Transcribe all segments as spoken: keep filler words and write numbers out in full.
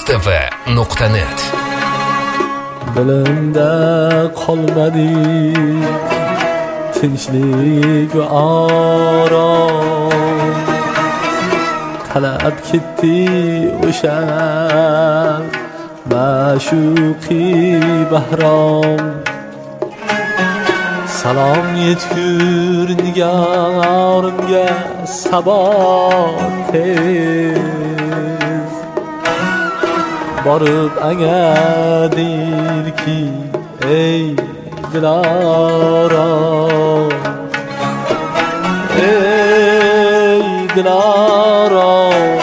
tv nuqta net. Dilimda qolmadi tinchlik va orom, talab ketdi o'sha ma'shuqi bahrom. Salom yetgur nigorimga sabo tez, borib angadirki ey dilorom, ey dilorom,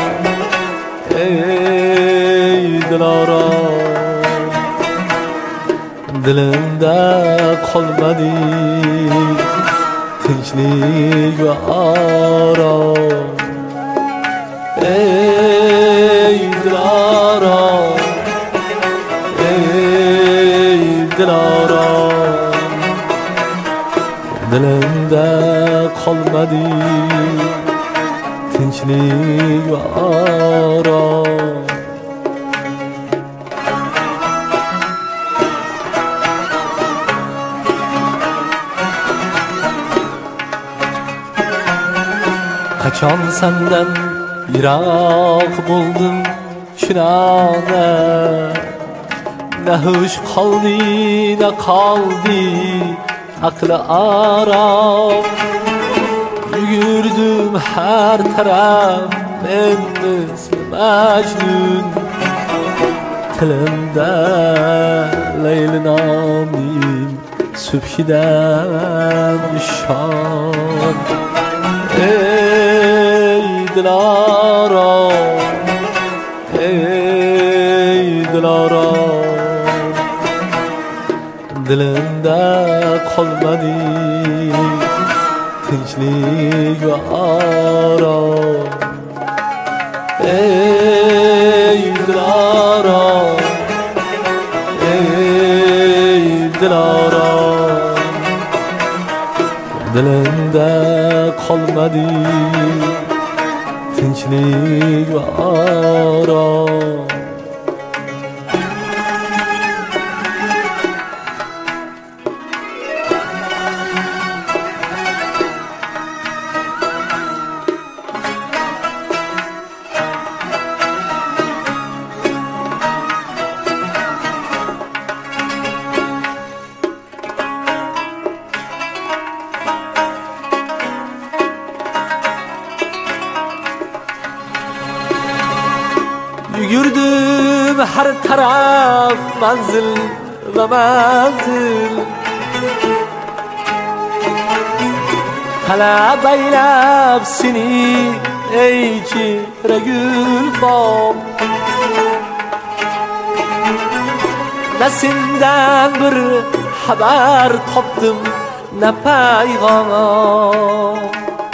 ey dilorom. Dilimda qolmadi tinchlik va orom, ey dilorom, ey dilorom. Dilimda qolmadi tinchlik va orom. Qachon sendan yiroq bo'ldim shunona, na hush qoldi na qoldi aqli orom. Yugurdim har taraf men misli Majnun, tilimda Layli noming subhidan shon. Ey dilorom, ey dilorom. Dilimda qolmadi tinchlik va orom, ey dilorom, ey dilorom. Dilimda qolmadi tinchlik va orom. Yugurdim har taraf manzil va manzil, talab aylab seni ey chehragul bom. Na sendan bir xabar topdim na payg'am,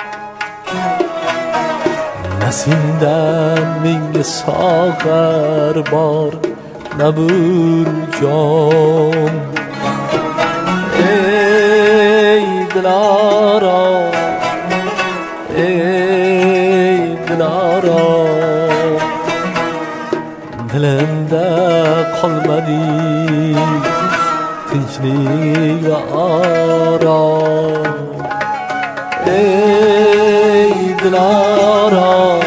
sendan menga sog'ar bor na burjon. Ey dilorom, ey dilorom. Dilimda qolmadi tinchlik va orom, ey dilorom,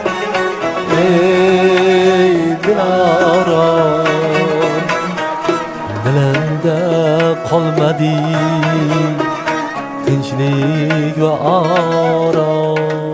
ey dilorom. Dilimda qolmadi tinchlik va orom.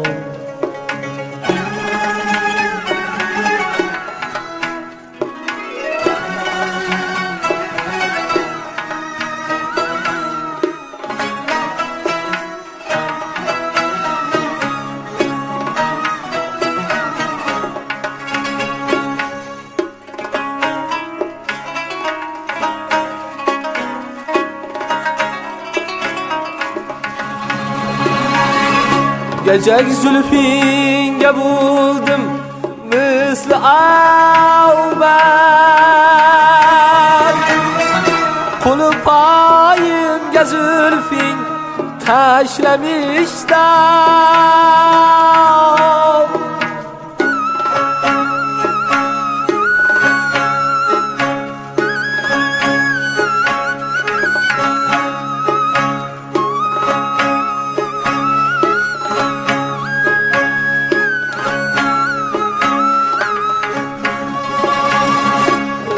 Gecek zülfinge buldum misli avben, kulu payimge zülfin taşlamışlar.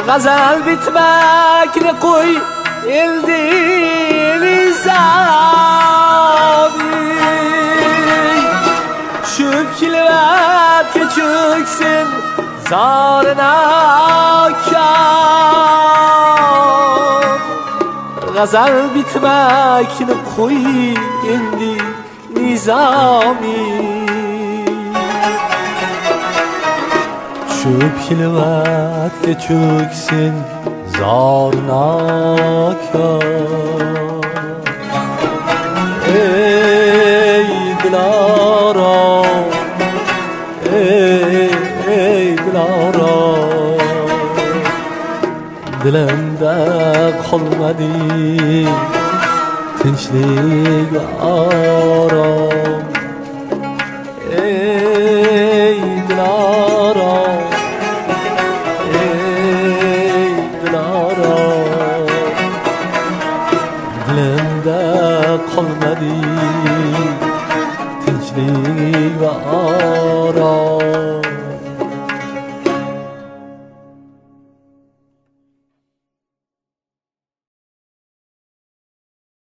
Gazal bitmekini koy ildi nizami Şüp kilvet küçüksin zarına kâr Gazal bitmekini koy ildi nizami Şüp kilvet küçüksin zarına kâr Ey Dilara Ey, ey Dilara Dilimde kalmadı tinchlik ve aram Ey Dilara